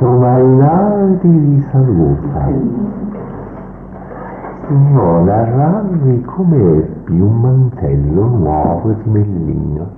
maestro Mainardi vi saluta. Io narrarvi come ebbi un mantello nuovo di mellino.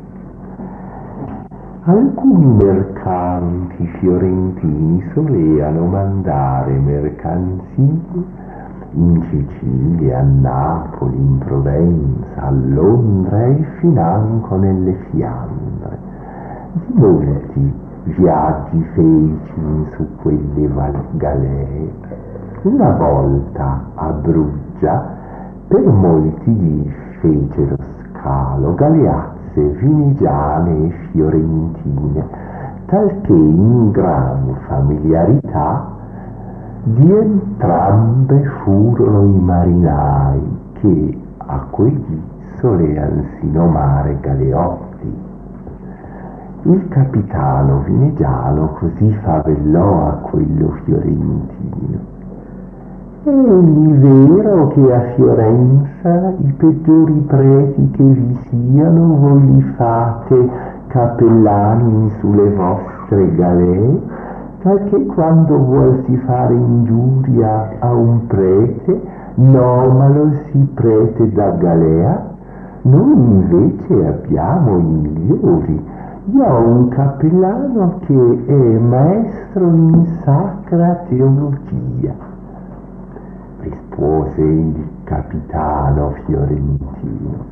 Alcuni mercanti fiorentini soleano mandare mercanzie in Sicilia, a Napoli, in Provenza, a Londra e financo nelle Fiandre. Di molti viaggi feci su quelle galee. Una volta a Bruggia per molti dì fecero scalo galeazze vinegiane e fiorentine, talché in gran familiarità di entrambe furono i marinai che a quegli soleansi nomare galeotti. Il capitano vinegiano così favellò a quello fiorentino: egli vero che a Fiorenza i peggiori preti che vi siano voi li fate cappellani sulle vostre galee, talché quando vuolsi fare ingiuria a un prete nomalo si prete da galea? Noi invece abbiamo i migliori. Io ho un cappellano che è maestro in sacra teologia. Rispose il capitano fiorentino: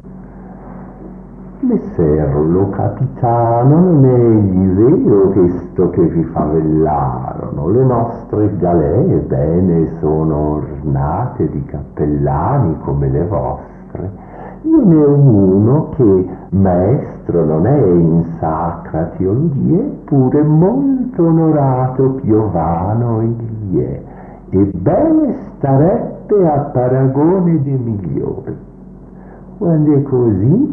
messer lo capitano, non è egli vero che sto che vi favellarono? Le nostre galee bene sono ornate di cappellani come le vostre. Io ne ho uno che maestro non è in sacra teologia, eppure molto onorato piovano egli è, e bene starebbe a paragone dei migliori. Quando è così,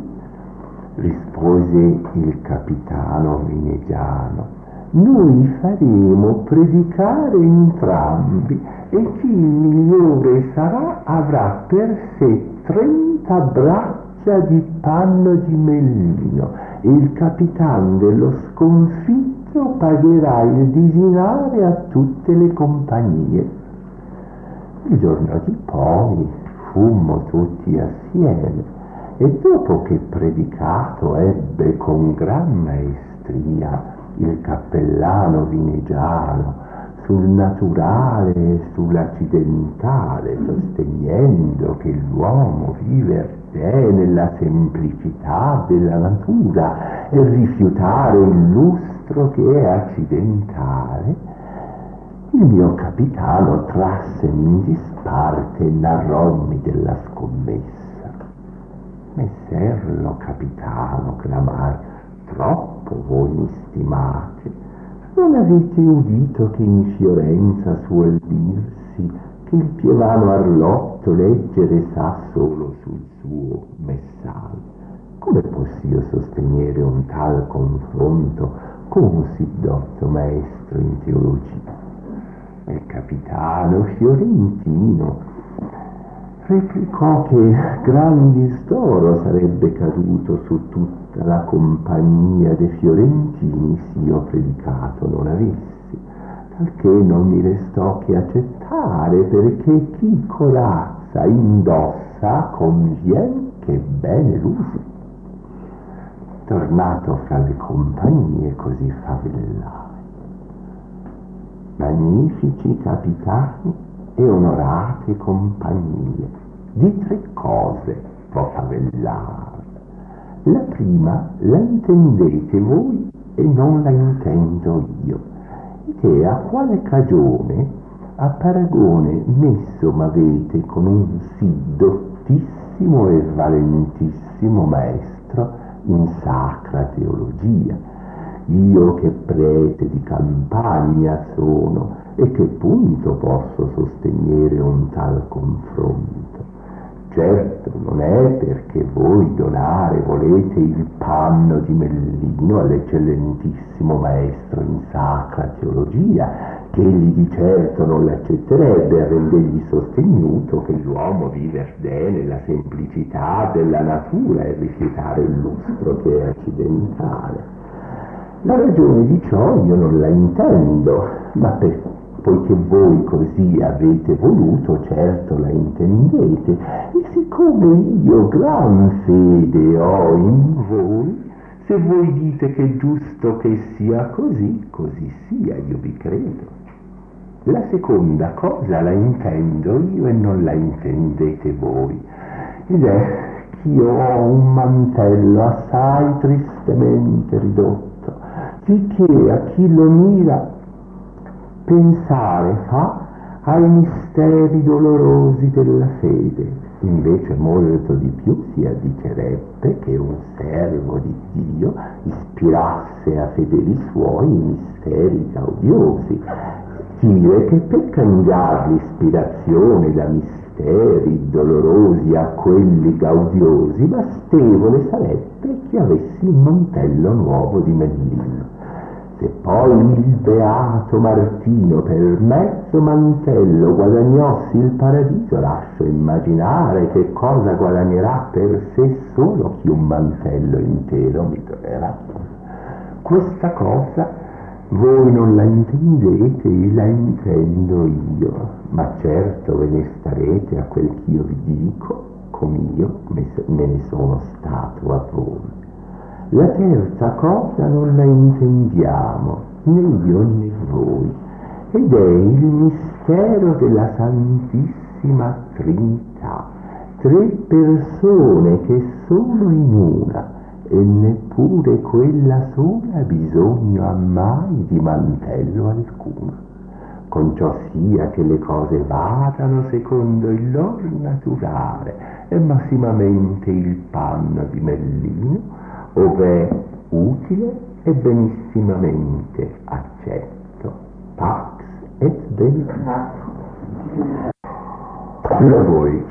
rispose il capitano vinegiano, noi faremo predicare entrambi, e chi il migliore sarà avrà per sé 30 braccia di panno di mellino, e il capitan dello sconfitto pagherà il disinare a tutte le compagnie. Il giorno di poi fummo tutti assieme, e dopo che predicato ebbe con gran maestria il cappellano vinegiano sul naturale e sull'accidentale, sostenendo che l'uomo viver è nella semplicità della natura e rifiutare il lustro che è accidentale, il mio capitano trassemi in disparte e narrommi della scommessa. Messer lo capitano, clamai, troppo voi mi stimate. Non avete udito che in Fiorenza suol dirsi che il pievano Arlotto leggere sa solo sul suo messaggio? Come possi io sostenere un tal confronto con un sì dotto maestro in teologia? Il capitano fiorentino replicò che gran disdoro sarebbe caduto su tutta la compagnia dei fiorentini se io predicato non avessi, talché non mi restò che accettare, perché chi corazza indossa convien che bene l'usi. Tornato fra le compagnie così favellai: magnifici capitani e onorate compagnie, di 3 cose vo favellare. La prima la intendete voi e non la intendo io, che a quale cagione a paragone messo m'avete con un sì dottissimo e valentissimo maestro in sacra teologia, io che prete di campagna sono, e che punto posso sostenere un tal confronto? Certo non è perché voi donare volete il panno di mellino all'eccellentissimo maestro in sacra teologia, che egli di certo non l'accetterebbe, avendogli sostenuto che l'uomo viver nella semplicità della natura e rifiutare il lustro che è accidentale. La ragione di ciò io non la intendo, ma poiché voi così avete voluto, certo la intendete, e siccome io gran fede ho in voi, se voi dite che è giusto che sia così, così sia, io vi credo. La seconda cosa la intendo io e non la intendete voi, ed è che io ho un mantello assai tristemente ridotto, sicché a chi lo mira pensare fa ai misteri dolorosi della fede. Invece molto di più si addicerebbe che un servo di Dio ispirasse a fedeli suoi i misteri gaudiosi. Dire che per cambiare l'ispirazione da misteri dolorosi a quelli gaudiosi bastevole sarebbe che avessi un mantello nuovo di mellino. Se poi il beato Martino per mezzo mantello guadagnassi il paradiso, lascio immaginare che cosa guadagnerà per sé solo chi un mantello intero mi troverà. Questa cosa voi non la intendete e la intendo io, ma certo ve ne starete a quel che io vi dico, come io me ne sono stato a voi. La terza cosa non la intendiamo, né io né voi, ed è il mistero della Santissima Trinità, tre persone che sono in una, e neppure quella sola ha bisogno ha mai di mantello alcuno. Con ciò sia che le cose vadano secondo il loro naturale, e massimamente il panno di mellino, ove è utile e benissimamente accetto. Pax et benedizione. A voi.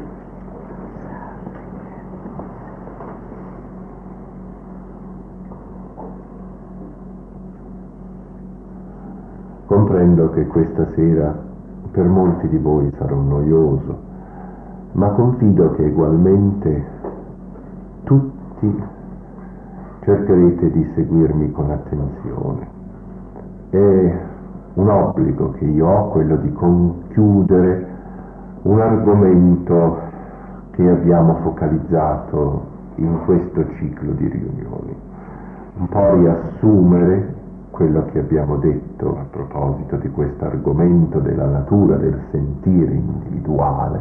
Comprendo che questa sera per molti di voi sarò noioso, ma confido che ugualmente tutti cercherete di seguirmi con attenzione. È un obbligo che io ho quello di conchiudere un argomento che abbiamo focalizzato in questo ciclo di riunioni, un po' riassumere quello che abbiamo detto a proposito di questo argomento della natura del sentire individuale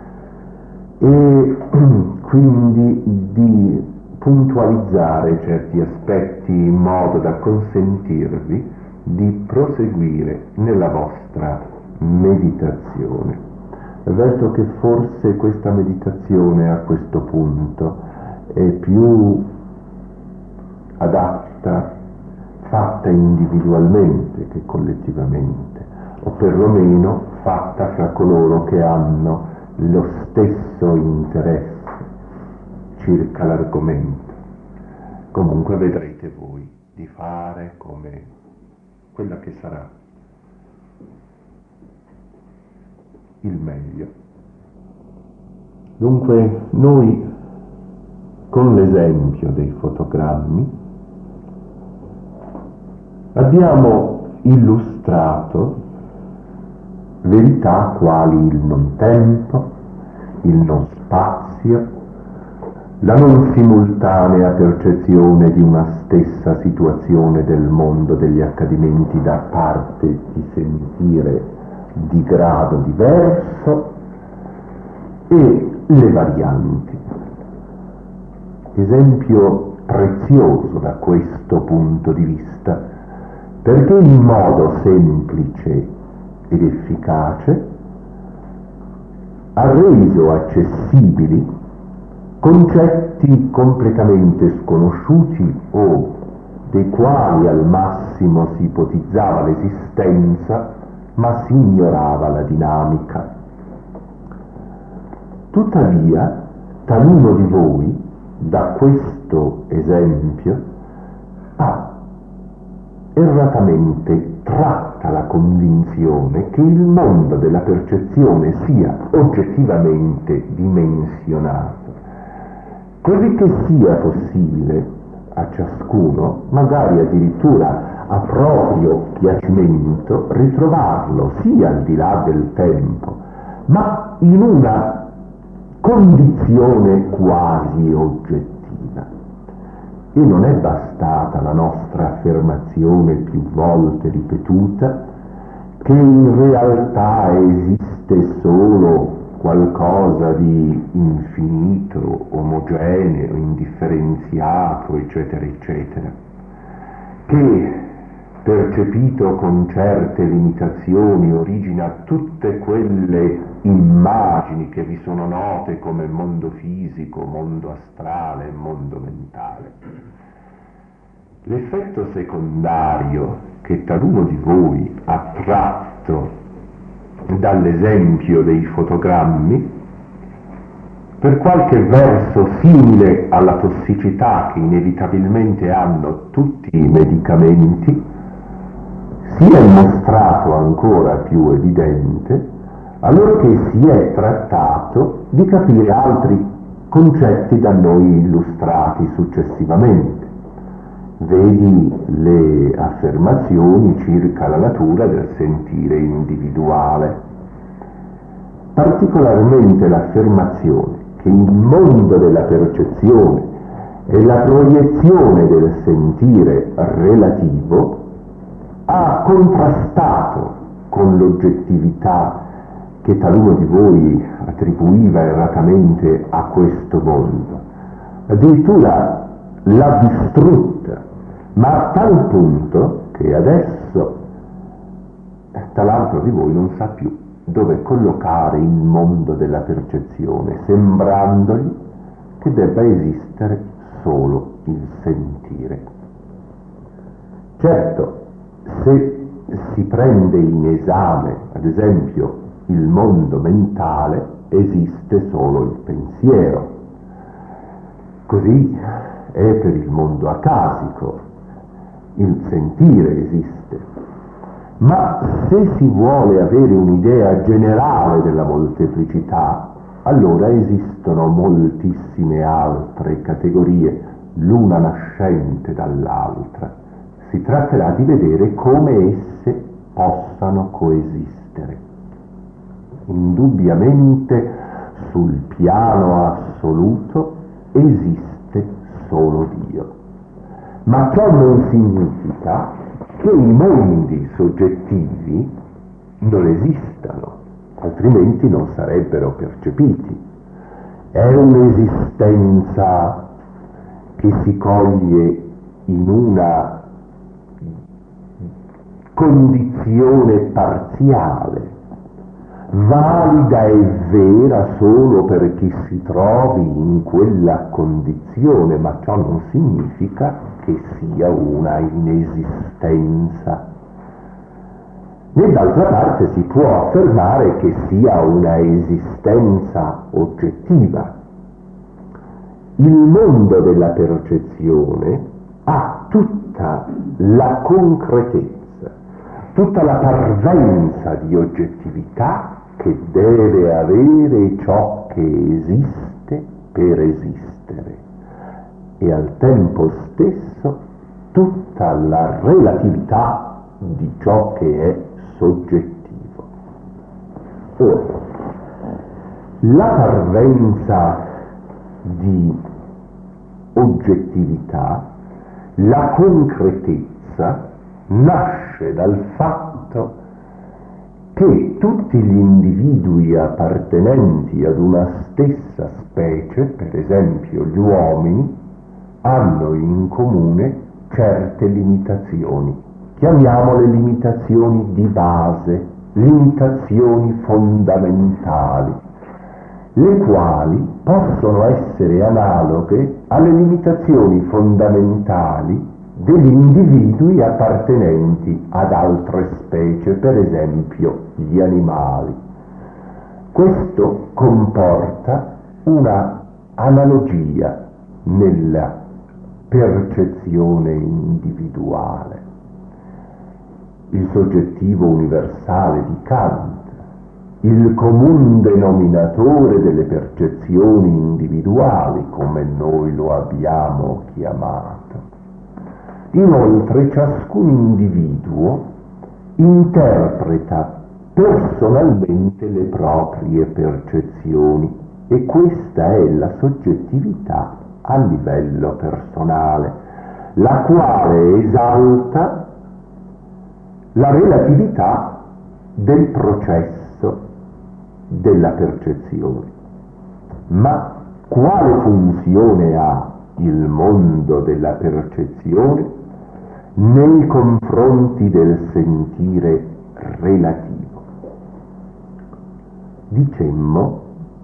e quindi di puntualizzare certi aspetti in modo da consentirvi di proseguire nella vostra meditazione. Avverto che forse questa meditazione a questo punto è più adatta fatta individualmente che collettivamente, o perlomeno fatta fra coloro che hanno lo stesso interesse circa l'argomento. Comunque vedrete voi di fare come quella che sarà il meglio. Dunque noi con l'esempio dei fotogrammi abbiamo illustrato verità quali il non tempo, il non spazio, la non simultanea percezione di una stessa situazione del mondo degli accadimenti da parte di sentire di grado diverso e le varianti. Esempio prezioso da questo punto di vista, perché in modo semplice ed efficace ha reso accessibili concetti completamente sconosciuti o dei quali al massimo si ipotizzava l'esistenza ma si ignorava la dinamica. Tuttavia, taluno di voi, da questo esempio, ha erratamente tratta la convinzione che il mondo della percezione sia oggettivamente dimensionato, così che sia possibile a ciascuno, magari addirittura a proprio piacimento, ritrovarlo sì al di là del tempo, ma in una condizione quasi oggettiva. E non è bastata la nostra affermazione più volte ripetuta che in realtà esiste solo qualcosa di infinito, omogeneo, indifferenziato, eccetera, eccetera, che percepito con certe limitazioni origina tutte quelle immagini che vi sono note come mondo fisico, mondo astrale, mondo mentale. L'effetto secondario che taluno di voi ha tratto dall'esempio dei fotogrammi, per qualche verso simile alla tossicità che inevitabilmente hanno tutti i medicamenti, si è mostrato ancora più evidente allorché si è trattato di capire altri concetti da noi illustrati successivamente. Vedi le affermazioni circa la natura del sentire individuale, particolarmente l'affermazione che il mondo della percezione e la proiezione del sentire relativo ha contrastato con l'oggettività che taluno di voi attribuiva erratamente a questo mondo. Addirittura l'ha distrutta, ma a tal punto che adesso tal'altro di voi non sa più dove collocare il mondo della percezione, sembrandogli che debba esistere solo il sentire. Certo, se si prende in esame, ad esempio, il mondo mentale, esiste solo il pensiero. Così è per il mondo acasico, il sentire esiste. Ma se si vuole avere un'idea generale della molteplicità, allora esistono moltissime altre categorie, l'una nascente dall'altra. Si tratterà di vedere come esse possano coesistere. Indubbiamente sul piano assoluto esiste solo Dio. Ma ciò non significa che i mondi soggettivi non esistano, altrimenti non sarebbero percepiti. È un'esistenza che si coglie in una condizione parziale, valida e vera solo per chi si trovi in quella condizione, ma ciò non significa che sia una inesistenza. Né d'altra parte si può affermare che sia una esistenza oggettiva. Il mondo della percezione ha tutta la concretezza, tutta la parvenza di oggettività che deve avere ciò che esiste per esistere, e al tempo stesso tutta la relatività di ciò che è soggettivo. Ora, la parvenza di oggettività, la concretezza, nasce dal fatto che tutti gli individui appartenenti ad una stessa specie, per esempio gli uomini, hanno in comune certe limitazioni. Chiamiamole limitazioni di base, limitazioni fondamentali, le quali possono essere analoghe alle limitazioni fondamentali degli individui appartenenti ad altre specie, per esempio gli animali. Questo comporta una analogia nella percezione individuale. Il soggettivo universale di Kant, il comune denominatore delle percezioni individuali, come noi lo abbiamo chiamato, Inoltre ciascun individuo interpreta personalmente le proprie percezioni e questa è la soggettività a livello personale, la quale esalta la relatività del processo della percezione. Ma quale funzione ha il mondo della percezione nei confronti del sentire relativo? Dicemmo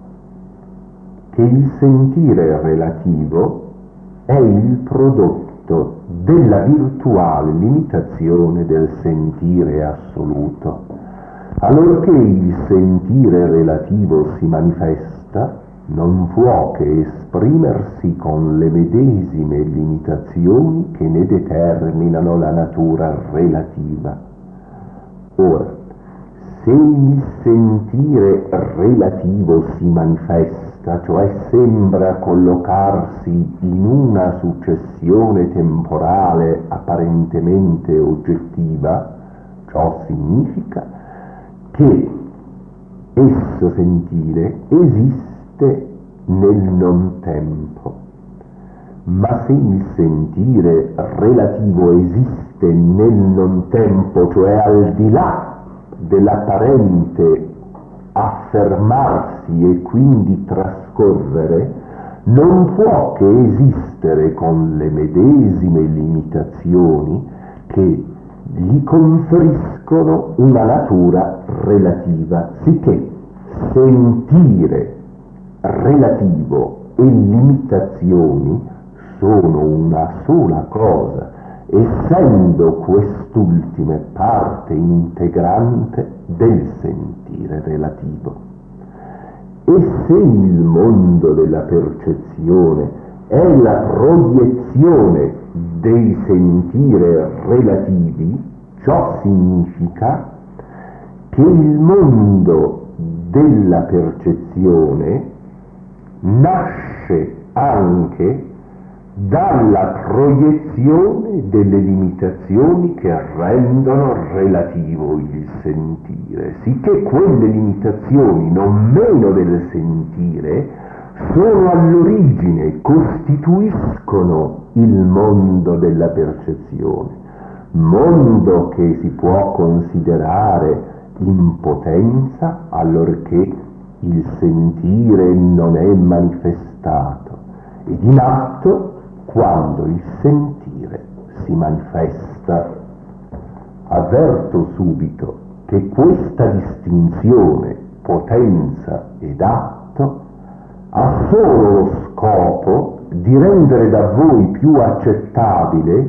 che il sentire relativo è il prodotto della virtuale limitazione del sentire assoluto. Allorché il sentire relativo si manifesta, non può che esprimersi con le medesime limitazioni che ne determinano la natura relativa. Ora, se il sentire relativo si manifesta, cioè sembra collocarsi in una successione temporale apparentemente oggettiva, ciò significa che esso sentire esiste nel non tempo. Ma se il sentire relativo esiste nel non tempo, cioè al di là dell'apparente affermarsi e quindi trascorrere, non può che esistere con le medesime limitazioni che gli conferiscono una natura relativa, sicché sentire relativo e limitazioni sono una sola cosa, essendo quest'ultime parte integrante del sentire relativo. E se il mondo della percezione è la proiezione dei sentire relativi, ciò significa che il mondo della percezione nasce anche dalla proiezione delle limitazioni che rendono relativo il sentire, sicché quelle limitazioni, non meno del sentire, sono all'origine, costituiscono il mondo della percezione, mondo che si può considerare in potenza allorché il sentire non è manifestato ed in atto quando il sentire si manifesta. Avverto subito che questa distinzione potenza ed atto ha solo lo scopo di rendere da voi più accettabile,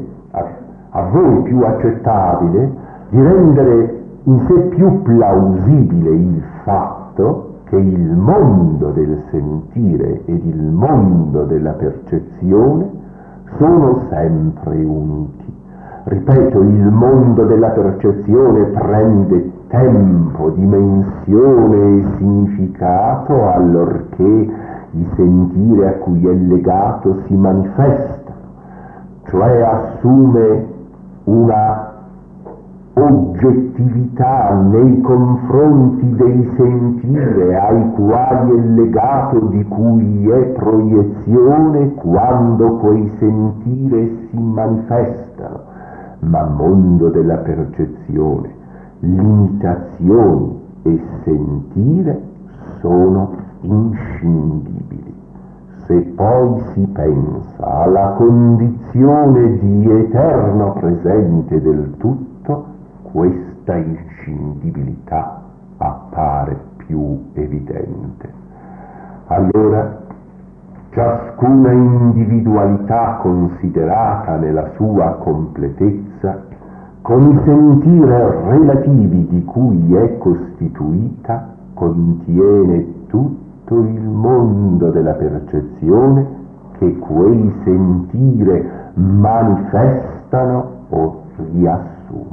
di rendere in sé più plausibile il fatto che il mondo del sentire ed il mondo della percezione sono sempre uniti. Ripeto, il mondo della percezione prende tempo, dimensione e significato allorché il sentire a cui è legato si manifesta, cioè assume una oggettività nei confronti dei sentire ai quali è legato, di cui è proiezione quando quei sentire si manifestano. Ma mondo della percezione, limitazioni e sentire sono inscindibili. Se poi si pensa alla condizione di eterno presente del tutto, questa inscindibilità appare più evidente. Allora, ciascuna individualità considerata nella sua completezza, con i sentire relativi di cui è costituita, contiene tutto il mondo della percezione che quei sentire manifestano o riassumono.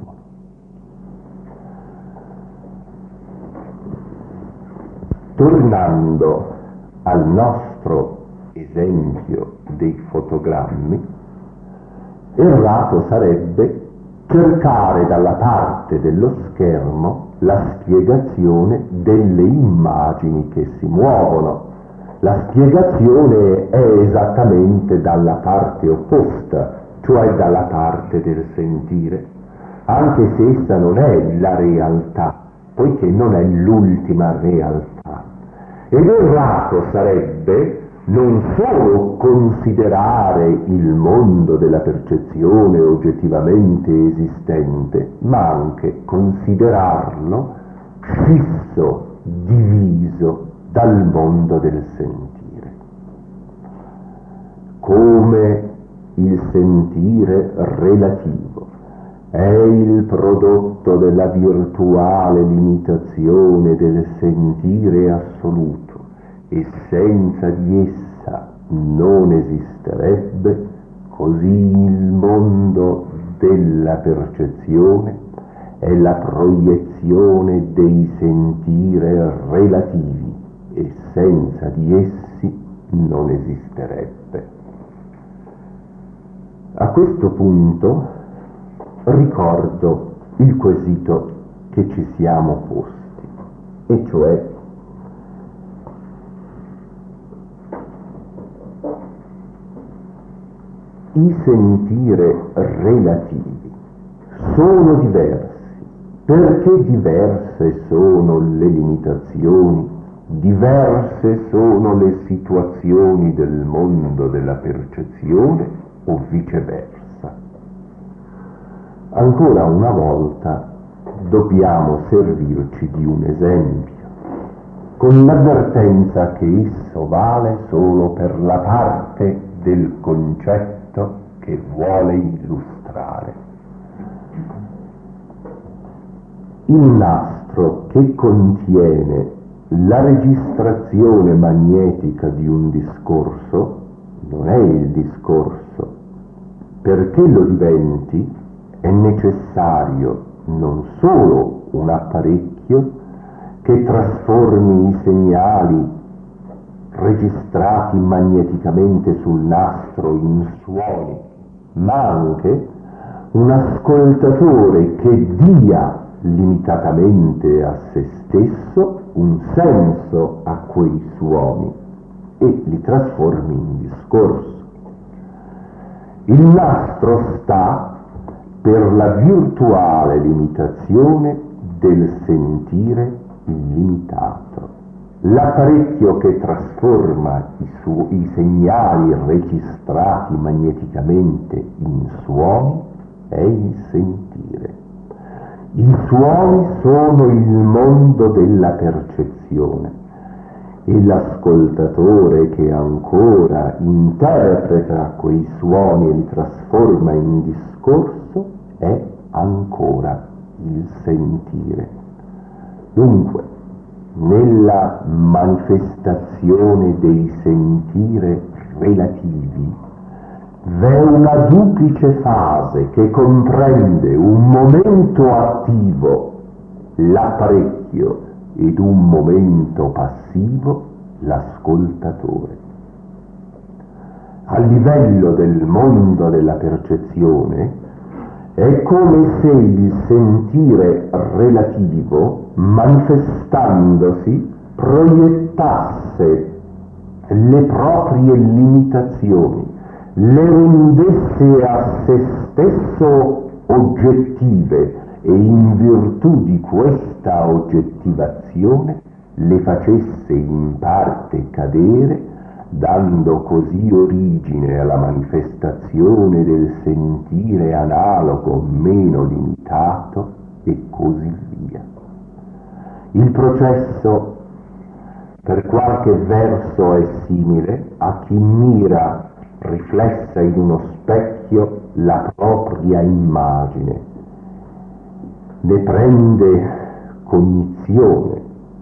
Tornando al nostro esempio dei fotogrammi, Errato sarebbe cercare dalla parte dello schermo la spiegazione delle immagini che si muovono. La spiegazione è esattamente dalla parte opposta, cioè dalla parte del sentire, anche se essa non è la realtà, poiché non è l'ultima realtà. Ed errato sarebbe non solo considerare il mondo della percezione oggettivamente esistente, ma anche considerarlo fisso, diviso dal mondo del sentire. Come il sentire relativo è il prodotto della virtuale limitazione del sentire assoluto e senza di essa non esisterebbe, così il mondo della percezione è la proiezione dei sentire relativi e senza di essi non esisterebbe. A questo punto ricordo il quesito che ci siamo posti, e cioè i sentire relativi sono diversi, perché diverse sono le limitazioni, diverse sono le situazioni del mondo della percezione o viceversa. Ancora una volta dobbiamo servirci di un esempio, con l'avvertenza che esso vale solo per la parte del concetto che vuole illustrare. Il nastro che contiene la registrazione magnetica di un discorso non è il discorso. Perché lo diventi è necessario non solo un apparecchio che trasformi i segnali registrati magneticamente sul nastro in suoni, ma anche un ascoltatore che dia limitatamente a se stesso un senso a quei suoni e li trasformi in discorso. Il nastro sta per la virtuale limitazione del sentire illimitato. L'apparecchio che trasforma i segnali registrati magneticamente in suoni è il sentire. I suoni sono il mondo della percezione e l'ascoltatore che ancora interpreta quei suoni e li trasforma in discorso è ancora il sentire. Dunque, nella manifestazione dei sentire relativi v'è una duplice fase che comprende un momento attivo, l'apparecchio, ed un momento passivo, l'ascoltatore. A livello del mondo della percezione è come se il sentire relativo, manifestandosi, proiettasse le proprie limitazioni, le rendesse a se stesso oggettive e in virtù di questa oggettivazione le facesse in parte cadere, dando così origine alla manifestazione del sentire analogo meno limitato e così via. Il processo per qualche verso è simile a chi mira riflessa in uno specchio la propria immagine, ne prende cognizione.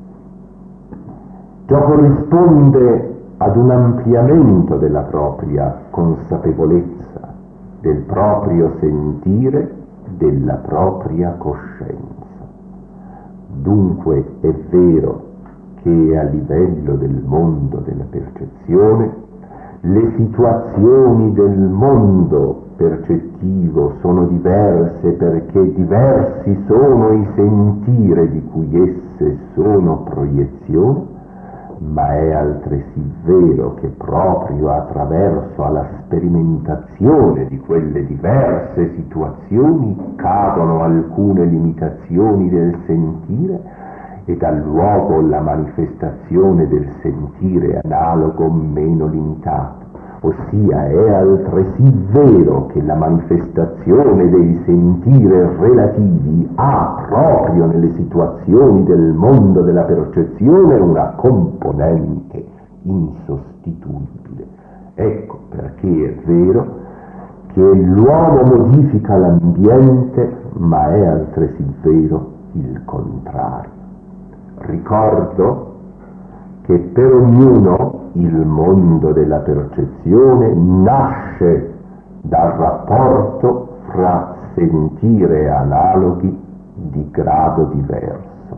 Ciò corrisponde ad un ampliamento della propria consapevolezza, del proprio sentire, della propria coscienza. Dunque è vero che a livello del mondo della percezione le situazioni del mondo percettivo sono diverse perché diversi sono i sentire di cui esse sono proiezione, ma è altresì vero che proprio attraverso alla sperimentazione di quelle diverse situazioni cadono alcune limitazioni del sentire e dà luogo la manifestazione del sentire analogo meno limitato. Ossia è altresì vero che la manifestazione dei sentire relativi ha proprio nelle situazioni del mondo della percezione una componente insostituibile. Ecco perché è vero che l'uomo modifica l'ambiente, ma è altresì vero il contrario. Ricordo che per ognuno il mondo della percezione nasce dal rapporto fra sentire analoghi di grado diverso.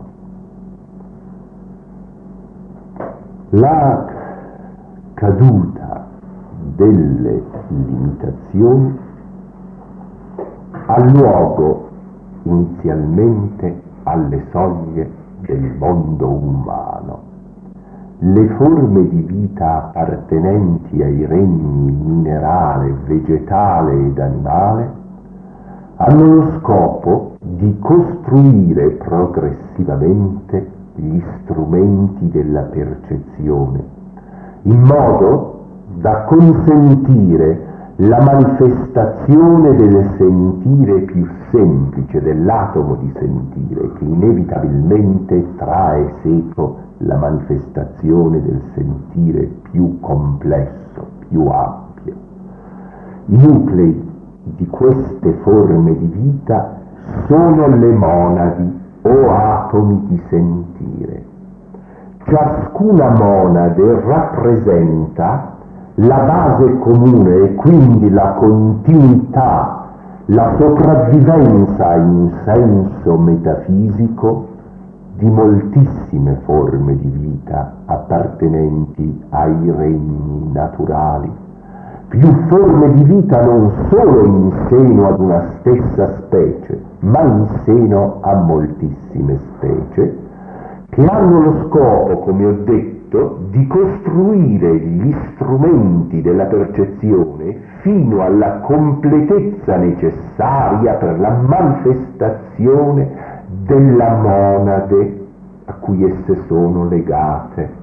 La caduta delle limitazioni ha luogo inizialmente alle soglie del mondo umano. Le forme di vita appartenenti ai regni minerale, vegetale ed animale hanno lo scopo di costruire progressivamente gli strumenti della percezione, in modo da consentire la manifestazione del sentire più semplice, dell'atomo di sentire, che inevitabilmente trae seco la manifestazione del sentire più complesso, più ampio. I nuclei di queste forme di vita sono le monadi o atomi di sentire. Ciascuna monade rappresenta la base comune e quindi la continuità, la sopravvivenza in senso metafisico di moltissime forme di vita appartenenti ai regni naturali. Più forme di vita non solo in seno ad una stessa specie, ma in seno a moltissime specie, che hanno lo scopo, come ho detto, di costruire gli strumenti della percezione fino alla completezza necessaria per la manifestazione della monade a cui esse sono legate.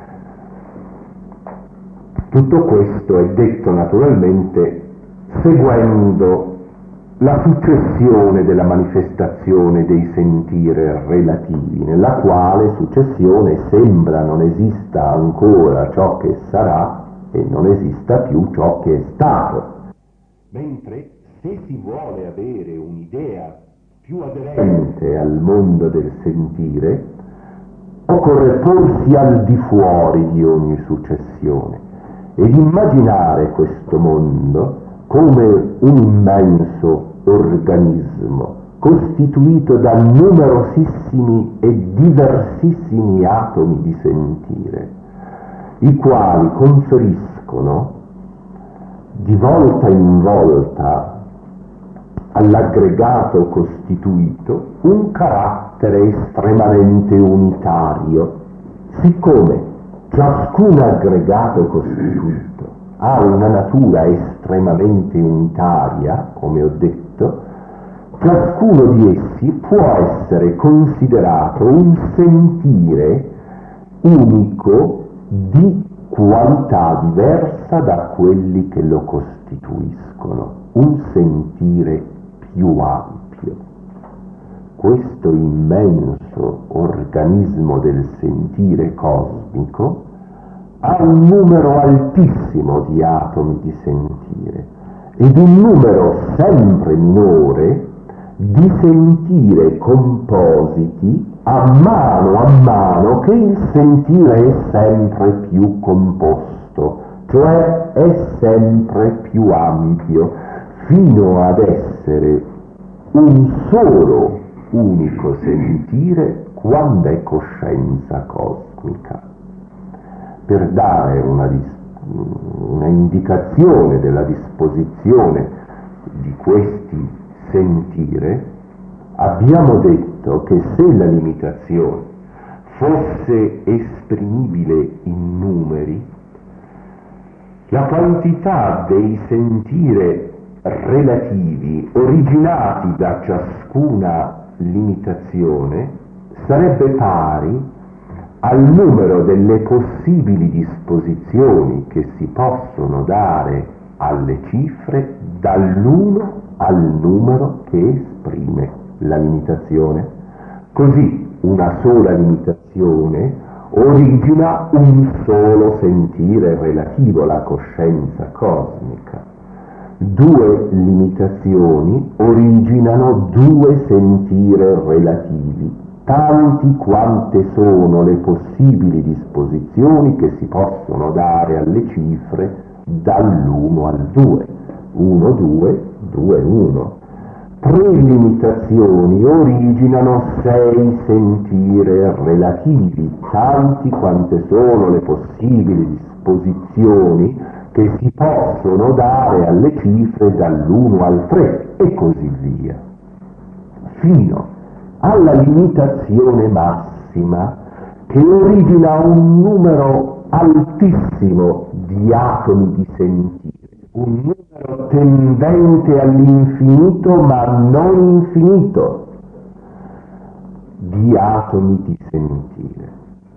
Tutto questo è detto naturalmente seguendo la successione della manifestazione dei sentire relativi, nella quale successione sembra non esista ancora ciò che sarà e non esista più ciò che è stato. Mentre se si vuole avere un'idea più aderente al mondo del sentire, occorre porsi al di fuori di ogni successione ed immaginare questo mondo come un immenso organismo costituito da numerosissimi e diversissimi atomi di sentire, i quali conferiscono di volta in volta all'aggregato costituito un carattere estremamente unitario, siccome ciascun aggregato costituito ha una natura estremamente unitaria, come ho detto, ciascuno di essi può essere considerato un sentire unico di qualità diversa da quelli che lo costituiscono, un sentire più ampio. Questo immenso organismo del sentire cosmico ha un numero altissimo di atomi di sentire ed un numero sempre minore di sentire compositi a mano che il sentire è sempre più composto, cioè è sempre più ampio, fino ad essere un solo unico sentire quando è coscienza cosmica. Per dare una indicazione della disposizione di questi sentire, abbiamo detto che se la limitazione fosse esprimibile in numeri, la quantità dei sentire relativi originati da ciascuna limitazione sarebbe pari al numero delle possibili disposizioni che si possono dare alle cifre dall'1 al numero che esprime la limitazione. Così una sola limitazione origina un solo sentire relativo, la coscienza cosmica. Due limitazioni originano due sentire relativi, tanti quante sono le possibili disposizioni che si possono dare alle cifre dall'1 al 2. 1, 2, 2, 1. Tre limitazioni originano 6 sentire relativi, tanti quante sono le possibili disposizioni che si possono dare alle cifre dall'1 al 3 e così via, fino alla limitazione massima che origina un numero altissimo di atomi di sentire, un numero tendente all'infinito ma non infinito di atomi di sentire.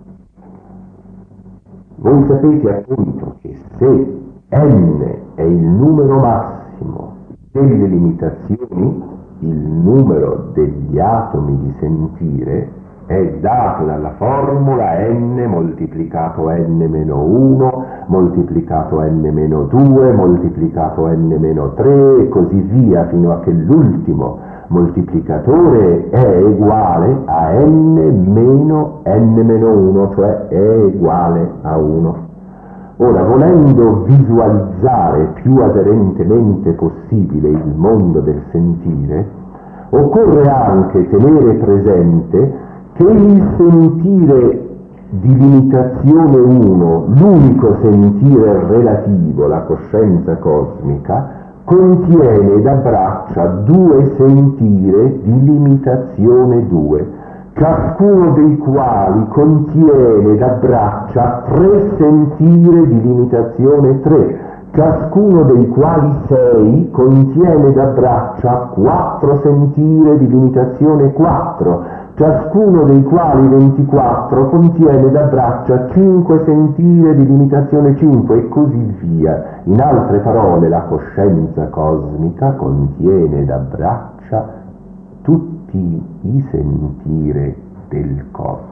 Voi sapete appunto che se n è il numero massimo delle limitazioni, il numero degli atomi di sentire è dato dalla formula n moltiplicato n-1 moltiplicato n-2 moltiplicato n-3 e così via, fino a che l'ultimo moltiplicatore è uguale a n meno n-1, cioè è uguale a 1. Ora, volendo visualizzare più aderentemente possibile il mondo del sentire, occorre anche tenere presente che il sentire di limitazione 1, l'unico sentire relativo, la coscienza cosmica, contiene ed abbraccia due sentire di limitazione 2, ciascuno dei quali contiene ed abbraccia 3 sentire di limitazione 3, ciascuno dei quali 6 contiene ed abbraccia 4 sentire di limitazione 4, ciascuno dei quali 24 contiene ed abbraccia 5 sentire di limitazione 5 e così via. In altre parole, la coscienza cosmica contiene ed abbraccia tutti i sentire del cosmo.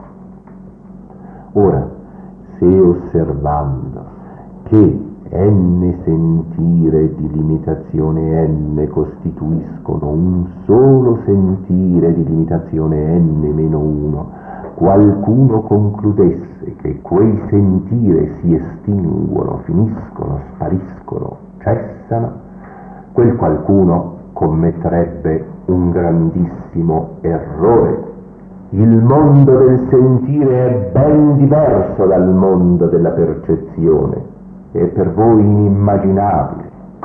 Ora, se osservando che n sentire di limitazione n costituiscono un solo sentire di limitazione n-1, qualcuno concludesse che quei sentire si estinguono, finiscono, spariscono, cessano, quel qualcuno commetterebbe un grandissimo errore. Il mondo del sentire è ben diverso dal mondo della percezione, è per voi inimmaginabile.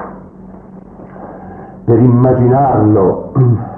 Per immaginarlo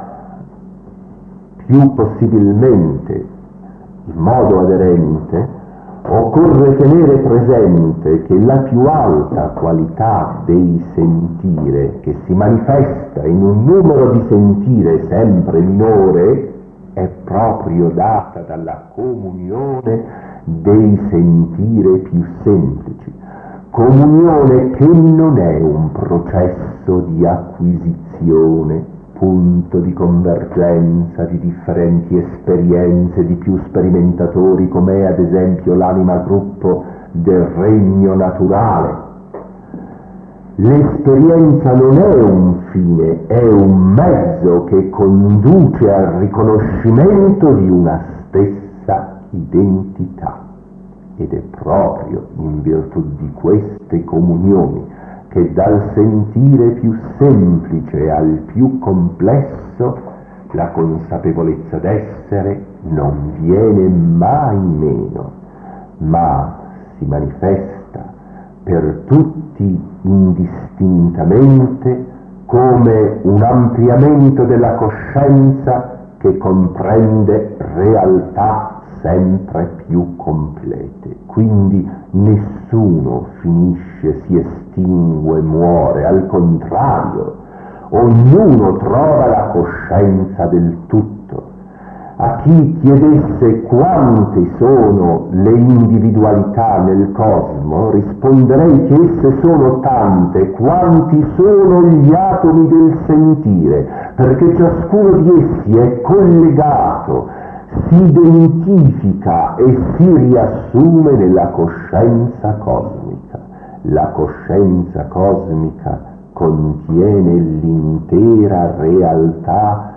più possibilmente in modo aderente, occorre tenere presente che la più alta qualità dei sentire, che si manifesta in un numero di sentire sempre minore, è proprio data dalla comunione dei sentire più semplici. Comunione che non è un processo di acquisizione, punto di convergenza di differenti esperienze di più sperimentatori, come è ad esempio l'anima gruppo del regno naturale. L'esperienza non è un fine, è un mezzo che conduce al riconoscimento di una stessa identità. Ed è proprio in virtù di queste comunioni che dal sentire più semplice al più complesso la consapevolezza d'essere non viene mai meno, ma si manifesta per tutti indistintamente come un ampliamento della coscienza che comprende realtà sempre più complete. Quindi nessuno finisce, si estingue, muore, al contrario, ognuno trova la coscienza del tutto. A chi chiedesse quante sono le individualità nel cosmo, risponderei che esse sono tante, quanti sono gli atomi del sentire, perché ciascuno di essi è collegato, si identifica e si riassume nella coscienza cosmica. La coscienza cosmica contiene l'intera realtà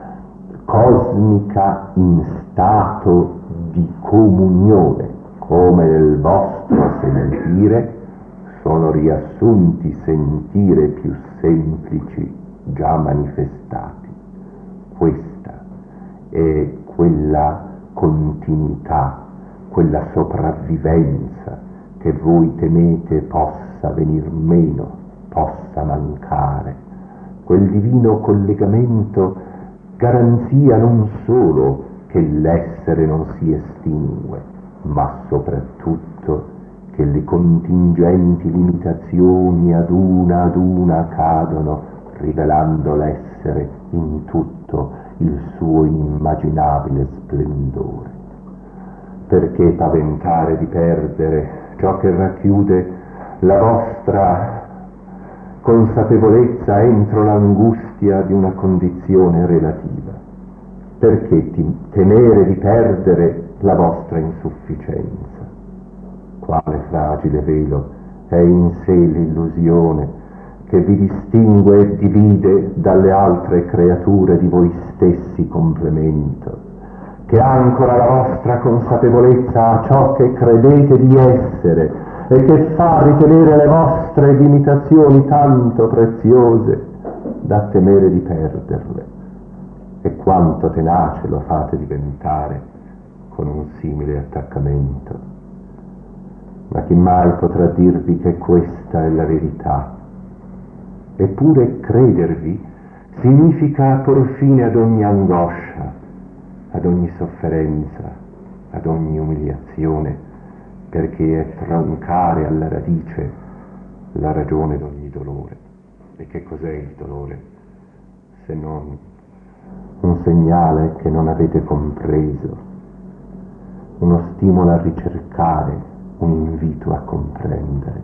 cosmica in stato di comunione, come nel vostro sentire sono riassunti sentire più semplici già manifestati. Questa è quella continuità, quella sopravvivenza che voi temete possa venir meno, possa mancare. Quel divino collegamento garanzia non solo che l'essere non si estingue, ma soprattutto che le contingenti limitazioni ad una cadono, rivelando l'essere in tutto il suo inimmaginabile splendore. Perché paventare di perdere ciò che racchiude la vostra consapevolezza entro l'angustia di una condizione relativa? Perché temere di perdere la vostra insufficienza? Quale fragile velo è in sé l'illusione che vi distingue e divide dalle altre creature di voi stessi complemento, che ancora la vostra consapevolezza a ciò che credete di essere e che fa ritenere le vostre limitazioni tanto preziose da temere di perderle. E quanto tenace lo fate diventare con un simile attaccamento. Ma chi mai potrà dirvi che questa è la verità? Eppure credervi significa por fine ad ogni angoscia, ad ogni sofferenza, ad ogni umiliazione, perché è troncare alla radice la ragione d'ogni dolore. E che cos'è il dolore? Se non un segnale che non avete compreso, uno stimolo a ricercare, un invito a comprendere.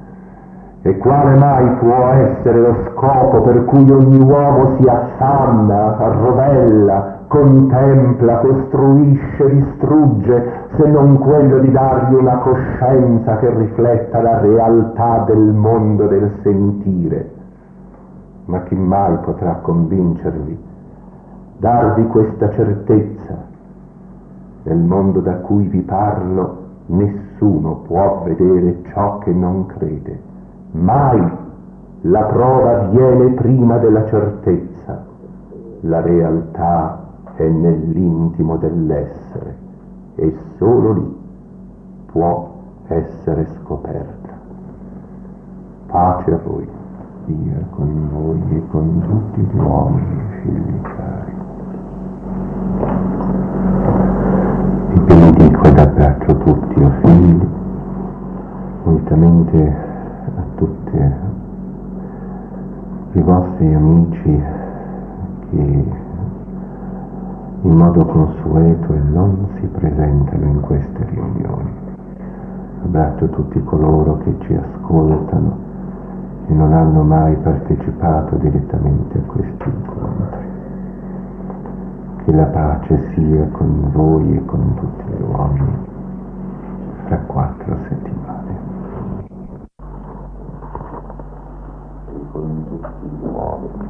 E quale mai può essere lo scopo per cui ogni uomo si affanna, arrovella, contempla, costruisce, distrugge, se non quello di dargli una coscienza che rifletta la realtà del mondo del sentire? Ma chi mai potrà convincervi, darvi questa certezza? Nel mondo da cui vi parlo, nessuno può vedere ciò che non crede. Mai la prova viene prima della certezza. La realtà è nell'intimo dell'essere e solo lì può essere scoperta. Pace a voi, sia con voi e con tutti gli uomini, figli cari. Vi benedico ed abbraccio tutti, o figli, unitamente a tutti i vostri amici che in modo consueto e non si presentano in queste riunioni. Abbraccio tutti coloro che ci ascoltano e non hanno mai partecipato direttamente a questi incontri. Che la pace sia con voi e con tutti gli uomini fra 4 settimane. E con tutti gli uomini.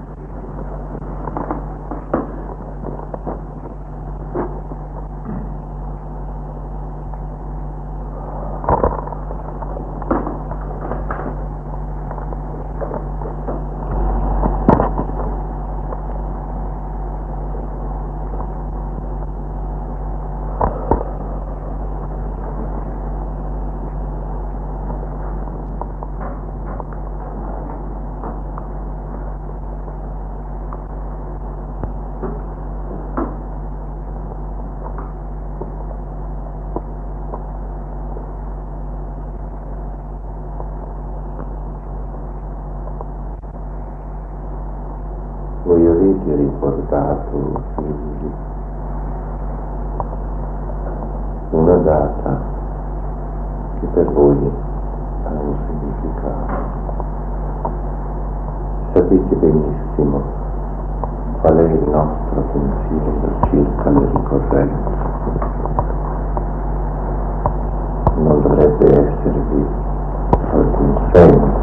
sposato figli, una data che per voi ha un significato. Sapete benissimo qual è il nostro pensiero circa le ricorrenze. Non dovrebbe esservi alcun senso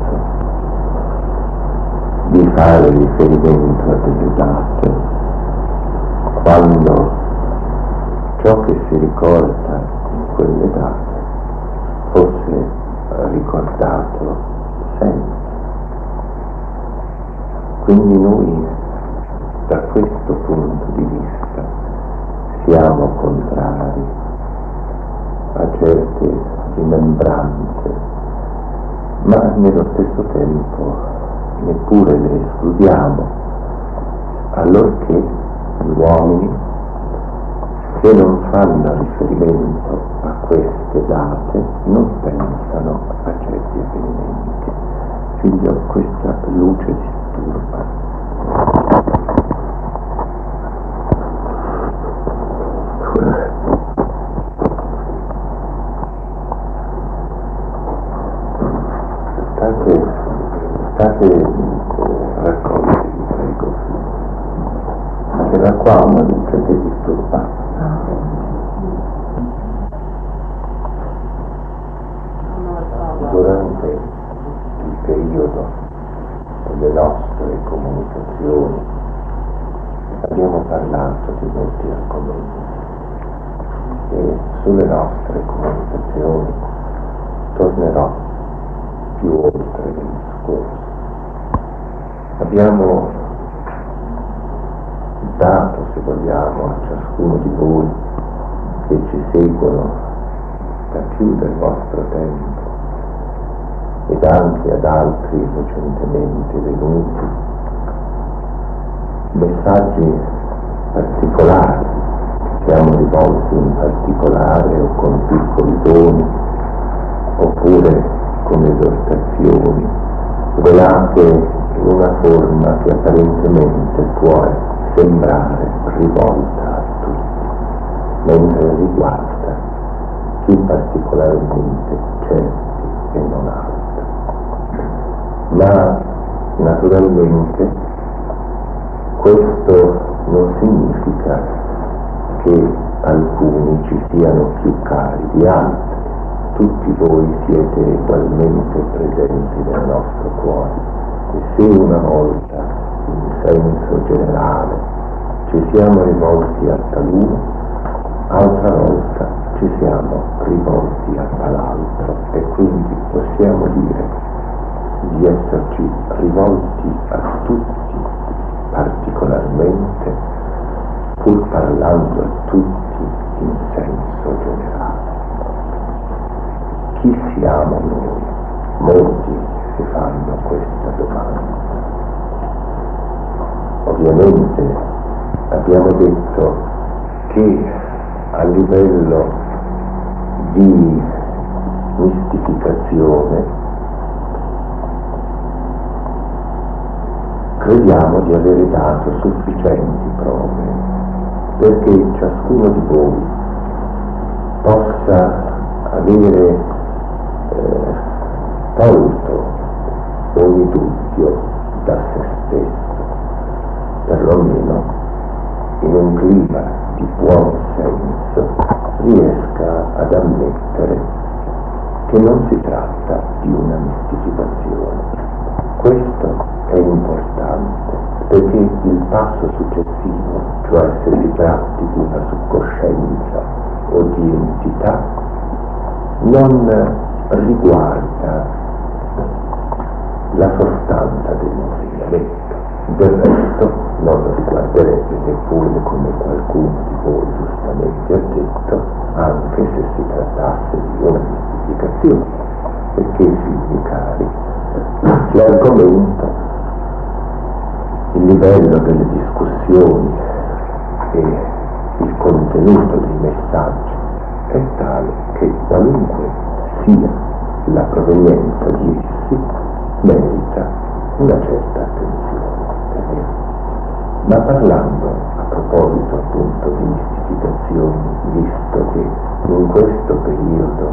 di fare riferimento a delle date quando ciò che si ricorda in quelle date fosse ricordato sempre. Quindi noi da questo punto di vista siamo contrari a certe rimembranze, ma nello stesso tempo neppure le escludiamo, allorché gli uomini, se non fanno riferimento a queste date, non pensano a certi avvenimenti. Figlio, questa luce disturba. State raccolti, vi prego. C'era qua una luce che disturba. Durante il periodo delle nostre comunicazioni abbiamo parlato di molti argomenti e sulle nostre comunicazioni tornerò più oltre il discorso. Abbiamo dato, se vogliamo, a ciascuno di voi che ci seguono da più del vostro tempo ed anche ad altri recentemente venuti, messaggi particolari. Siamo rivolti in particolare o con piccoli doni oppure con esortazioni velate in una forma che apparentemente può sembrare rivolta a tutti, mentre riguarda chi particolarmente certi e non altri. Ma naturalmente questo non significa che alcuni ci siano più cari di altri. Tutti voi siete ugualmente presenti nel nostro cuore e se una volta, in senso generale, ci siamo rivolti a taluno, altra volta ci siamo rivolti a tal'altro e quindi possiamo dire di esserci rivolti a tutti particolarmente, pur parlando a tutti in senso generale. Chi siamo noi? Molti si fanno questa domanda. Ovviamente abbiamo detto che a livello di mistificazione crediamo di avere dato sufficienti prove perché ciascuno di voi possa avere tolto ogni dubbio da se stesso, perlomeno in un clima di buon senso riesca ad ammettere che non si tratta di una mistificazione. Questo è importante perché il passo successivo, cioè se si tratti di una succoscienza o di entità, non riguarda la sostanza dell'insegnamento. Del resto non lo riguarderebbe neppure, come qualcuno di voi giustamente ha detto, anche se si trattasse di una mistificazione, perché, figli cari, l'argomento, il livello delle discussioni e il contenuto dei messaggi è tale che qualunque sia la provenienza di essi merita una certa attenzione. Ma parlando a proposito appunto di mistificazioni, visto che in questo periodo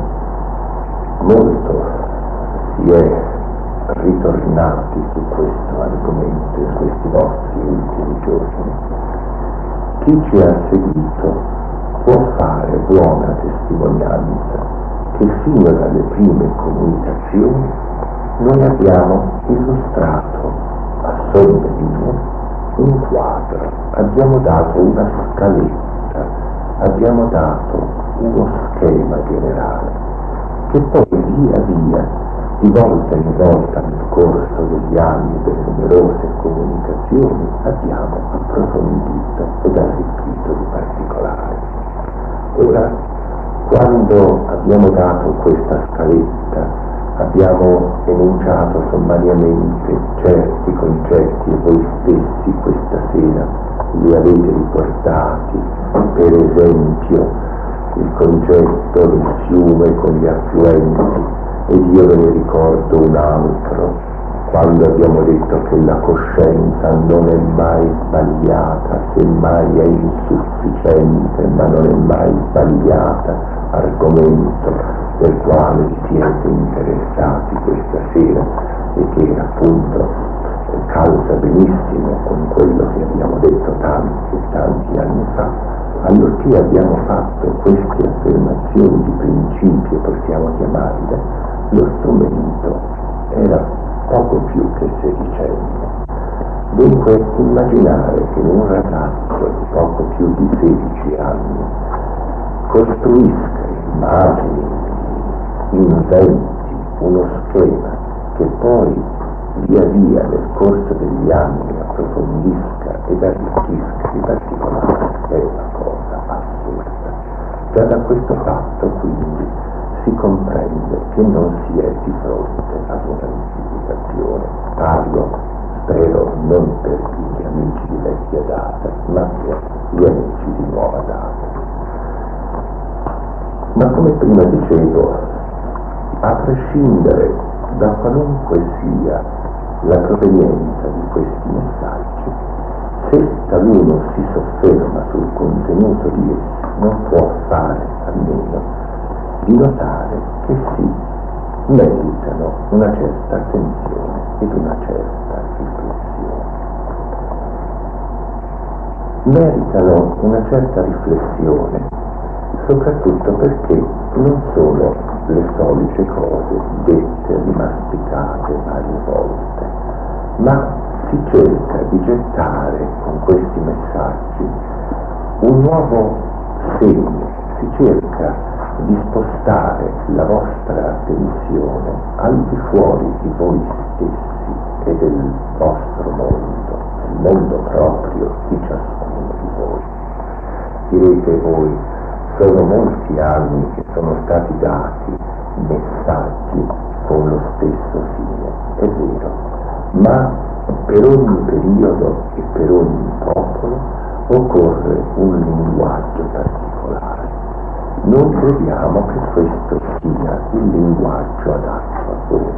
molto si è ritornati su questo argomento in questi nostri ultimi giorni, chi ci ha seguito può fare buona testimonianza che fino dalle prime comunicazioni noi abbiamo illustrato a somme linee un quadro, abbiamo dato una scaletta, abbiamo dato uno schema generale che poi via via, di volta in volta nel corso degli anni delle numerose comunicazioni, abbiamo approfondito ed arricchito di particolari. Ora, quando abbiamo dato questa scaletta, abbiamo enunciato sommariamente certi concetti e voi stessi questa sera li avete ricordati, per esempio il concetto del fiume con gli affluenti, ed io ve ne ricordo un altro, quando abbiamo detto che la coscienza non è mai sbagliata, semmai è insufficiente, ma non è mai sbagliata, argomento del quale vi siete interessati questa sera e che appunto calza benissimo con quello che abbiamo detto tanti e tanti anni fa. Allorché abbiamo fatto queste affermazioni di principio, possiamo chiamarle, lo strumento era poco più che sedicente. Dunque immaginare che un ragazzo di poco più di 16 anni costruisca immagini, inventi uno schema che poi via via nel corso degli anni approfondisca ed arricchisca di particolari è una cosa assurda. Già da questo fatto quindi si comprende che non si è di fronte ad una mistificazione. Parlo, spero, non per gli amici di vecchia data, ma per gli amici di nuova data. Ma come prima dicevo, a prescindere da qualunque sia la provenienza di questi messaggi, se taluno si sofferma sul contenuto di essi, non può fare a meno di notare che sì, meritano una certa attenzione ed una certa riflessione. Meritano una certa riflessione soprattutto perché non sono le solite cose dette, rimasticate varie volte, ma si cerca di gettare con questi messaggi un nuovo segno, si cerca di spostare la vostra attenzione al di fuori di voi stessi e del vostro mondo, il mondo proprio di ciascuno di voi. Direte voi, sono molti anni che sono stati dati messaggi con lo stesso fine, è vero, ma per ogni periodo e per ogni popolo occorre un linguaggio particolare. Noi crediamo che questo sia il linguaggio adatto a voi.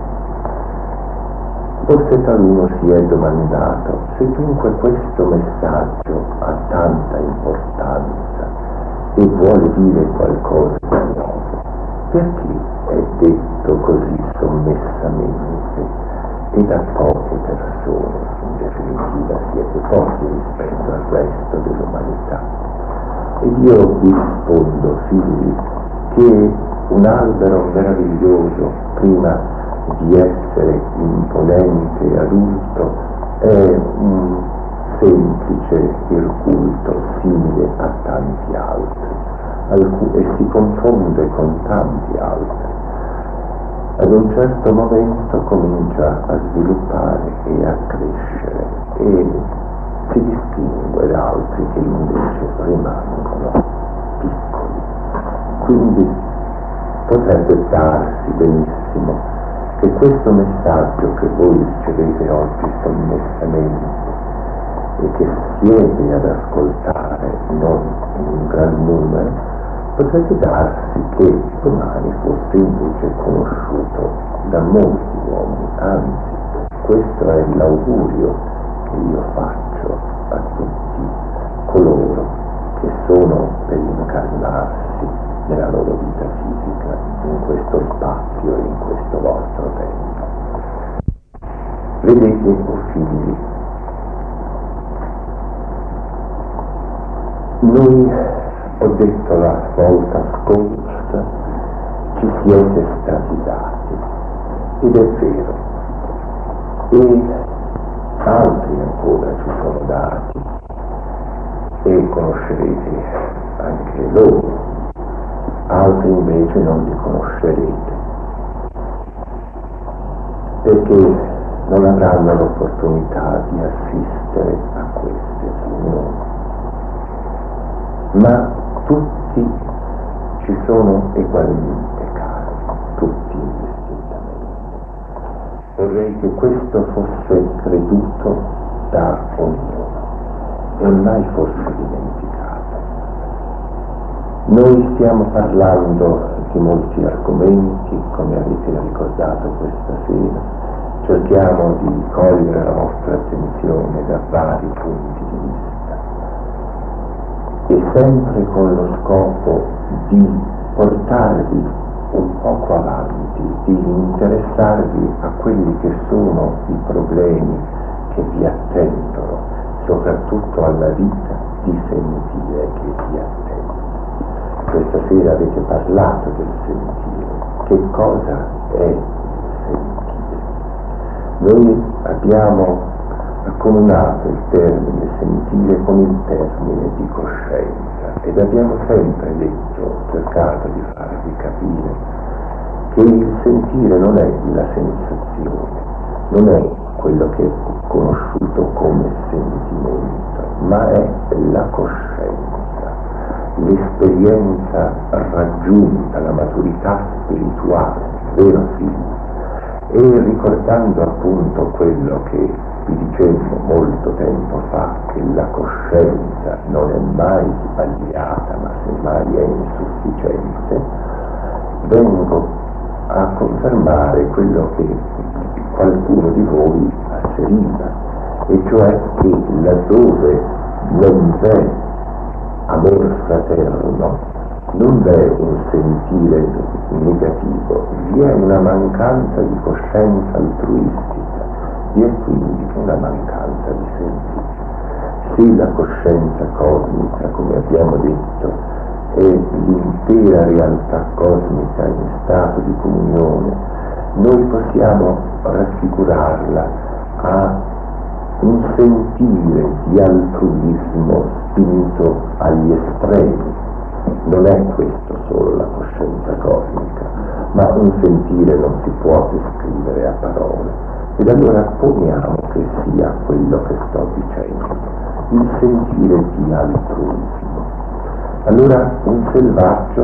Forse taluno si è domandato se dunque questo messaggio ha tanta importanza e vuole dire qualcosa di nuovo, perché è detto così sommessamente e da poche persone, in definitiva siete pochi rispetto al resto dell'umanità. Ed io vi rispondo, figli, che un albero meraviglioso, prima di essere imponente e adulto, è un semplice irculto simile a tanti altri, e si confonde con tanti altri. Ad un certo momento comincia a sviluppare e a crescere e si distingue da altri che invece rimangono piccoli. Quindi potrebbe darsi benissimo che questo messaggio che voi ricevete oggi sommessamente e che siete ad ascoltare non in un gran numero, potrebbe darsi che domani fosse invece conosciuto da molti uomini, anzi questo è l'augurio che io faccio a tutti coloro che sono per incarnarsi nella loro vita fisica in questo spazio e in questo vostro tempo. Vedete, o figli, noi, ho detto la volta scorsa, ci siete stati dati, ed è vero, e altri ancora ci sono dati, e conoscerete anche loro, altri invece non li conoscerete, perché non avranno l'opportunità di assistere a queste riunioni. Ma tutti ci sono ugualmente cari, tutti indistintamente. Vorrei che questo fosse creduto da ognuno e mai fosse dimenticato. Noi stiamo parlando di molti argomenti, come avete ricordato questa sera, cerchiamo di cogliere la vostra attenzione da vari punti di vista e sempre con lo scopo di portarvi un poco avanti, di interessarvi a quelli che sono i problemi che vi attendono, soprattutto alla vita di sentire che vi attende. Questa sera avete parlato del sentire. Che cosa è il sentire? Noi abbiamo accomunato il termine sentire con il termine di coscienza ed abbiamo sempre detto, cercato di farvi capire, che il sentire non è la sensazione, non è quello che è conosciuto come sentimento, ma è la coscienza, l'esperienza raggiunta, la maturità spirituale, vero figlio? E ricordando appunto quello che vi dicevo molto tempo fa, che la coscienza non è mai sbagliata, ma semmai è insufficiente, vengo a confermare quello che qualcuno di voi asseriva, e cioè che laddove non v'è amor fraterno, non v'è un sentire negativo, vi è una mancanza di coscienza altruistica, vi è quindi una mancanza di sentire. Se la coscienza cosmica, come abbiamo detto, è l'intera realtà cosmica in stato di comunione, noi possiamo raffigurarla a un sentire di altruismo spinto agli estremi. Non è questo solo la coscienza cosmica, ma un sentire non si può descrivere a parole. Ed allora poniamo che sia quello che sto dicendo, il sentire di altruismo. Allora un selvaggio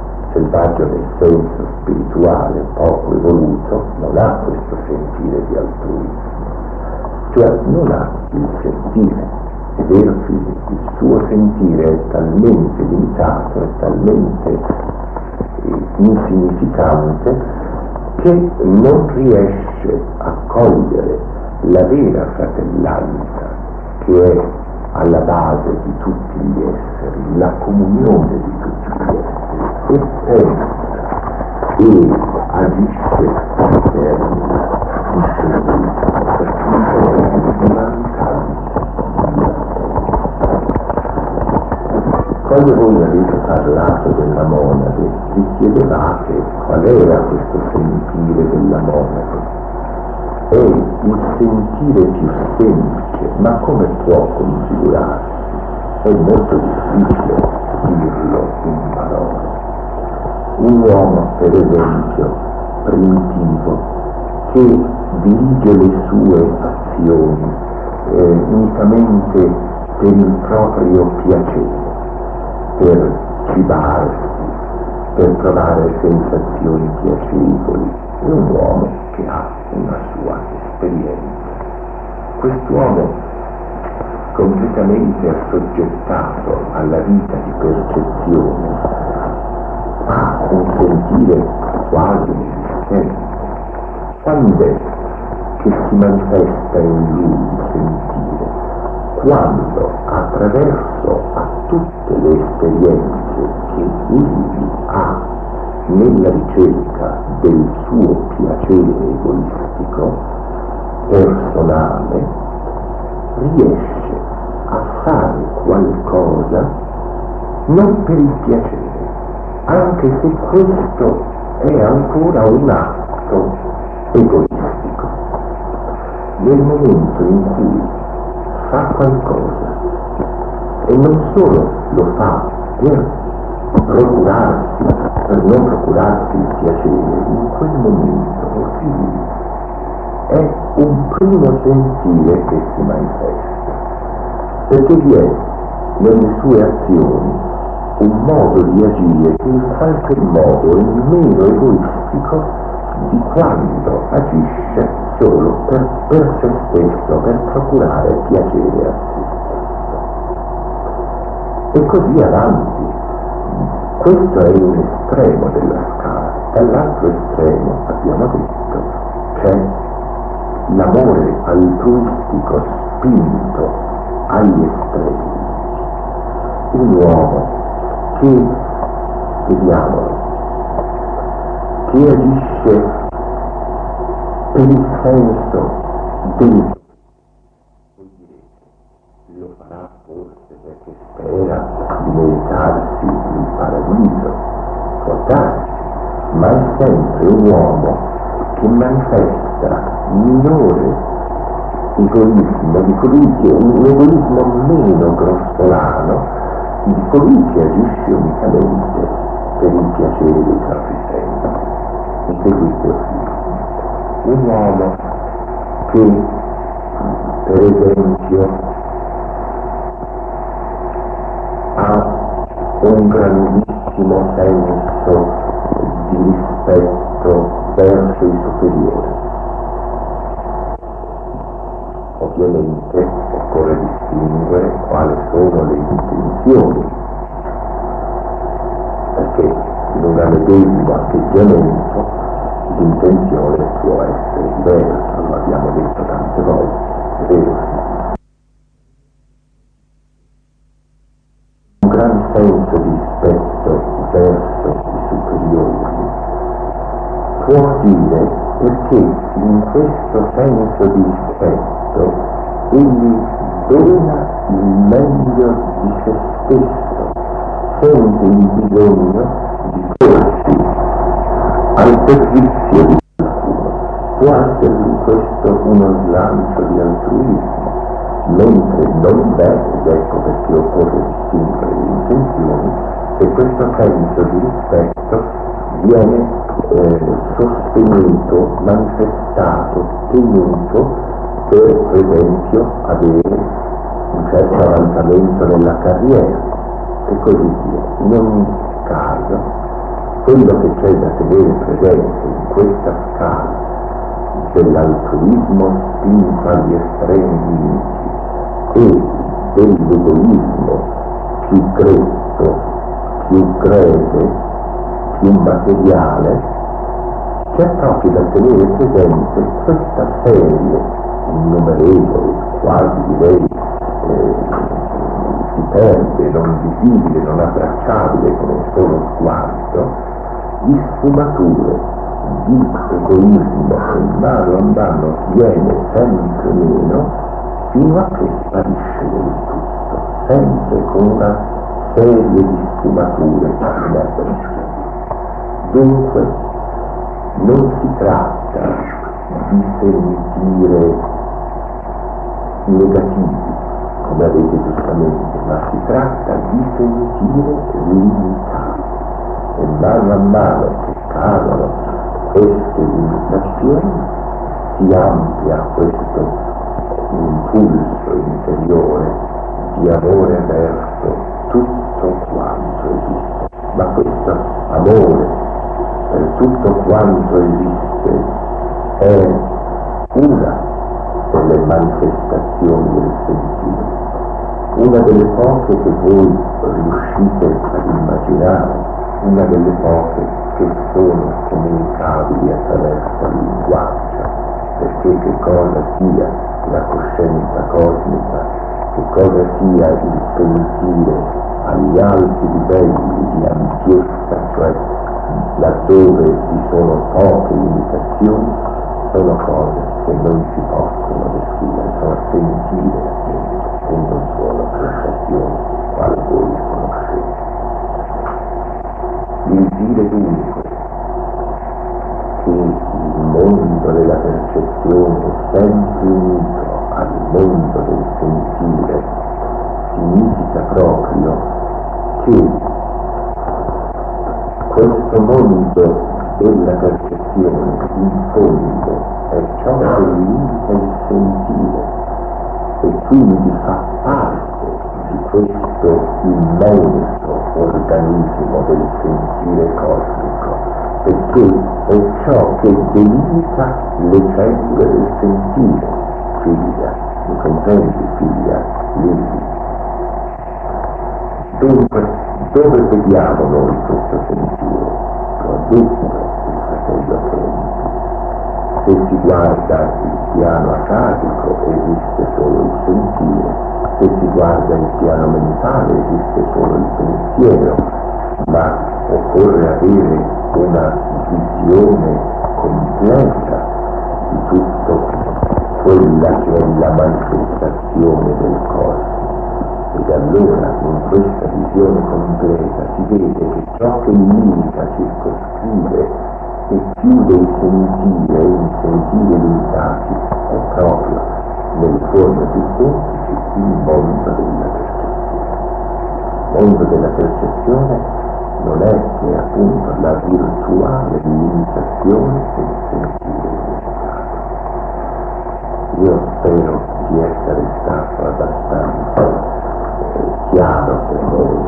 nel senso spirituale, poco evoluto, non ha questo sentire di altruismo, cioè non ha il sentire. È vero, figlio, il suo sentire è talmente limitato, è talmente insignificante che non riesce a cogliere la vera fratellanza che è alla base di tutti gli esseri, la comunione di tutti gli esseri, e pensa e agisce in termini di sentire, perché è mancanza. Quando voi avete parlato della monache, vi chiedevate qual era questo sentire della monache. È il sentire più semplice, ma come può configurarsi? È molto difficile dirlo in parole. Un uomo, per esempio, primitivo, che dirige le sue azioni unicamente per il proprio piacere, per cibarsi, per provare sensazioni piacevoli, è un uomo che ha una sua esperienza. Quest'uomo, completamente assoggettato alla vita di percezione, ha un sentire quasi inesistente. Quando è che si manifesta in lui il sentire? quando attraverso a tutte le esperienze che egli ha nella ricerca del suo piacere egoistico, personale, riesce a fare qualcosa non per il piacere, anche se questo è ancora un atto egoistico. Nel momento in cui fa qualcosa e non solo lo fa per non procurarsi il piacere, in quel momento è un primo sentire che si manifesta, perché vi è nelle sue azioni un modo di agire che in qualche modo è meno egoistico di quando agisce solo per se stesso, per procurare piacere a se stesso. E così avanti. Questo è un estremo della scala. Dall'altro estremo, abbiamo detto, c'è l'amore altruistico spinto agli estremi. Un uomo che, vediamolo, che agisce per il senso del... lo farà forse perché spera di meritarsi il paradiso, può darsi, ma è sempre un uomo che manifesta minore egoismo, di colui che un egoismo meno grossolano, di colui che agisce unicamente per il piacere dei propri sensi. E seguite un uomo che, per esempio, ha un grandissimo senso di rispetto verso i superiori. Ovviamente occorre distinguere quali sono le intenzioni, perché in un medesimo atteggiamento l'intenzione può essere diversa, lo abbiamo detto tante volte, è vero? Un gran senso di rispetto verso i superiori può dire perché in questo senso di rispetto egli dona il meglio di se stesso, sente il bisogno di porsi al servizio di qualcuno. Può essere in questo uno slancio di altruismo, mentre non è, ed ecco perché occorre distinguere le intenzioni, se questo senso di rispetto viene sostenuto, manifestato, tenuto per esempio avere un certo avanzamento nella carriera e così via. In ogni caso, quello che c'è da tenere presente in questa scala dell'altruismo spinto agli estremi limiti e dell'egoismo più gretto, più greve, più materiale, c'è proprio da tenere presente questa serie innumerevole, quasi direi si perde, non visibile, non abbracciabile con un solo sguardo, di sfumature di egoismo che mano a mano viene sempre meno fino a che sparisce del tutto, sempre con una serie di sfumature inaperibili. Dunque non si tratta di sentire negativi, come avete giustamente, ma si tratta di sentire limitati. E mano a mano che cadono queste limitazioni si amplia questo impulso interiore di amore verso tutto quanto esiste. Ma questo amore per tutto quanto esiste è una delle manifestazioni del sentire, una delle poche che voi riuscite ad immaginare, una delle poche che sono comunicabili attraverso il linguaggio, perché che cosa sia la coscienza cosmica, che cosa sia il sentire agli alti livelli di ampiezza, cioè laddove vi sono poche limitazioni, sono cose che non si possono descrivere, sono sentire appunto, e non solo sensazioni, quale voi conoscete. Il dire dunque che il mondo della percezione è sempre unito al mondo del sentire significa proprio che questo mondo della percezione in fondo è ciò che limita il sentire e quindi fa parte di questo immenso organismo del sentire cosmico, perché è ciò che delimita le cellule del sentire, figlia, mi comprendi figlia, Lilli? Dunque, dove vediamo noi questo sentire? Lo ha detto il fratello Kenny. Se si guarda il piano acadico esiste solo il sentire, se si guarda il piano mentale esiste solo il pensiero, ma occorre avere una visione completa di tutto quella che è la manifestazione del corpo. Ed allora in questa visione completa si vede che ciò che limita, circoscrive e chiude il sentire limitati è proprio, nelle forme più semplici, il mondo della percezione. Il mondo della percezione non è che appunto la virtuale limitazione del sentire limitato. Io spero di essere stato abbastanza chiaro per voi,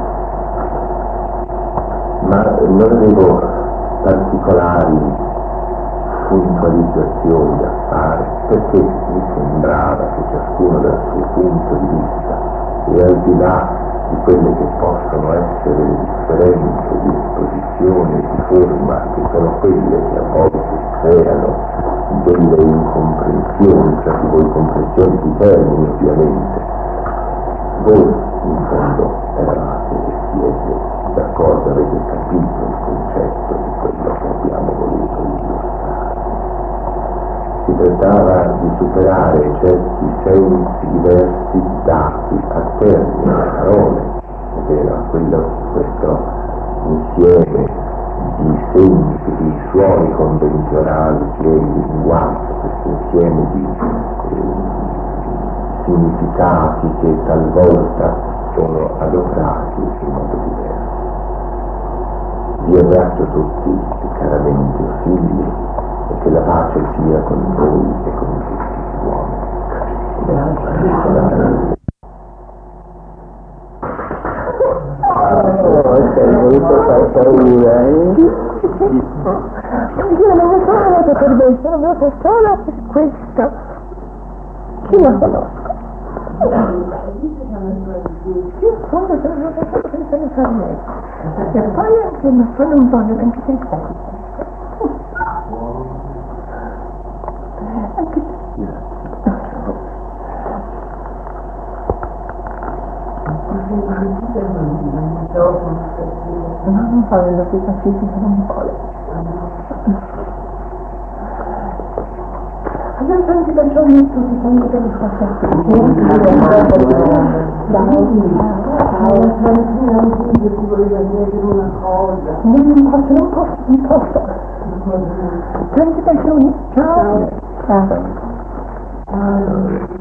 ma non avevo particolari puntualizzazioni da fare, perché mi sembrava che ciascuno dal suo punto di vista e al di là di quelle che possono essere le differenze di esposizione e di forma, che sono quelle che a volte creano delle incomprensioni, tra di voi comprensioni di termini ovviamente, voi in fondo eravate e siete d'accordo, avete capito il concetto di quello che abbiamo voluto illustrare. Si trattava di superare certi sensi diversi dati a termini, a parole, è vero, questo insieme di segni, di suoni convenzionali che è il linguaggio, questo insieme di significati che talvolta sono adoperati in modo diverso. Vi abbraccio tutti caramente figli e che la pace sia con voi e con tutti gli uomini. Grazie. Sei voluto fare paura, Io non mi sono venuto per me, sono venuto solo per questo. Chi lo conosco? Io sono venuto solo senza ne fare niente. E poi anche ma sono un voglio anche se stai. Anche no, non fa l'eloquità fisica, non vuole. Abbiamo tanti persone tutti tanti che li non posso. Tanti persone, ciao. Ciao.